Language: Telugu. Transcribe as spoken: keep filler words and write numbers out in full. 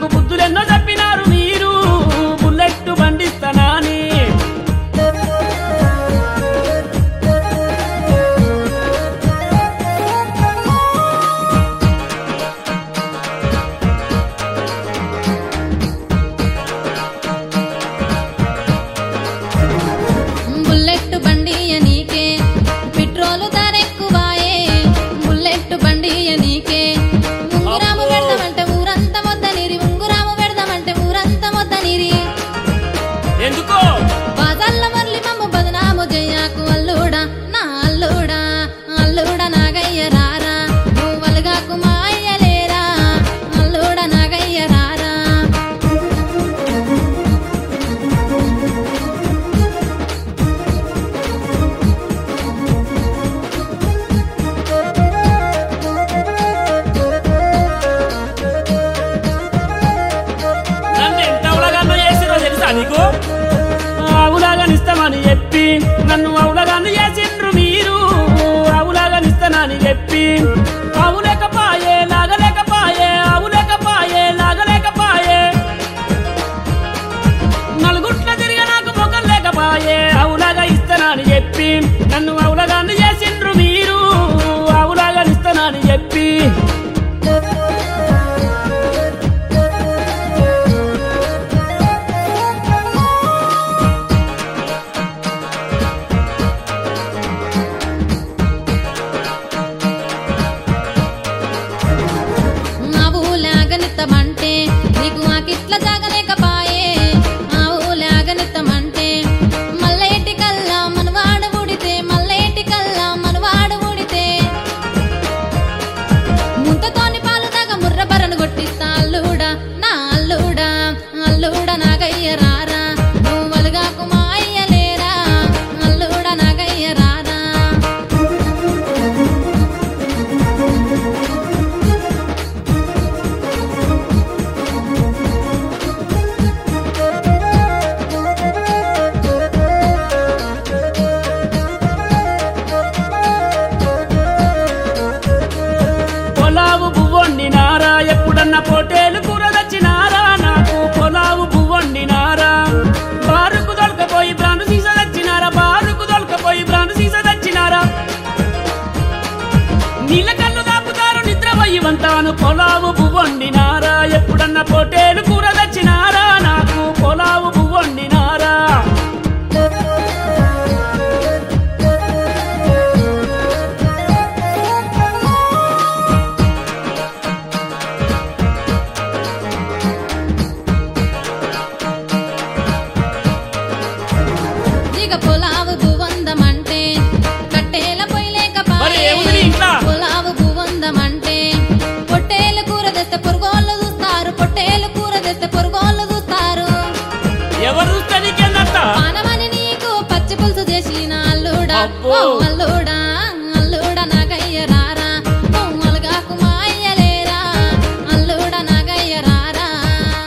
నాకు బుద్ధులెన్నో చెప్పినారు మీరు బుల్లెట్ బండిస్తానని బుల్లెట్ బండి నీకే పెట్రోలు ధర ఎక్కువాయే బుల్లెట్ బండి నీకే ఉంగురాము పెడదామంటే ఊరంతా మొద్దనిరి ఉంగురాము పెడదామంటే ఊరంతా మొద్దనిరి ఎందుకో బాజాల్ల మర్లి మమ్మ బదనాము జయ్యాకు అల్లుడా నా అల్లుడా అల్లుడా నాగయ్య రారా నువ్వలుగాకు మా అయ్యలేరా అల్లుడా నాగయ్య రారా నన్ను ఎంత అవలగానో చేసిరో తెలుసా నీకు అవులాగానిస్తామని చెప్పి నన్ను అవులగాను చేసిండ్రు మీరు అవులాగానిస్తానని చెప్పి అవులేకపాయే లాగలేకపాయే అవులేకపాయే లాగలేకపాయే నలుగుట్ల తిరిగి నాకు మొక్కలు లేకపాయే అవులాగా ఇస్తానని చెప్పి నన్ను అవులగాను చేసిండ్రు మీరు అవులాగానిస్తానని చెప్పి ఆవులాగనిత్తమంటే నీకు ఆకిట్ల జాగలేకపాయే ఆవులాగనిత్తమంటే మల్లేటి కల్లా మనవాడు ఊడితే మల్లేటి కల్లా మనవాడు ఊడితే ముంతతోని పాలు దాకా ముర్ర బరను కొట్టిస్తా అల్లుడా నా అల్లుడా అల్లుడా నాగయ్య రారా నువ్వలుగాకు మా అయ్యలేరా అల్లుడా నాగయ్య రారా పొలావు బువ్వొండినారా ఎప్పుడన్నా పోటేలు కూర తెచ్చినారా నాకు పొలావు బువ్వొండినారా బారుకు దొలకపోయి బ్రాండు సీస తెచ్చినారా బారుకు దొలకపోయి బ్రాండు సీస తెచ్చినారా నీళ్ళ కళ్ళు దాపుతారు నిద్ర వయ్యవంతాను పొలావు బువ్వొండినారా ఎప్పుడన్నా పోటేలు కూర తెచ్చినారా నాకు పొలావు బువ్వొండినారా ఇక పొలావు భువందమంటే కట్టేల మరి ఏముంది నీ పొయ్యలేకపాయే ఇంట్లో? పొలావు భువందమంటే పొట్టేలు కూర తెస్తే పొరుగోళ్ళు చూస్తారు పొట్టేలు కూర తెస్తే పొరుగోళ్ళు చూస్తారు ఎవరు చూస్తే నీకేందత్త పానమని నీకు పచ్చి పులుసు చేసిన అల్లుడా అబ్బో. ఓ అల్లుడా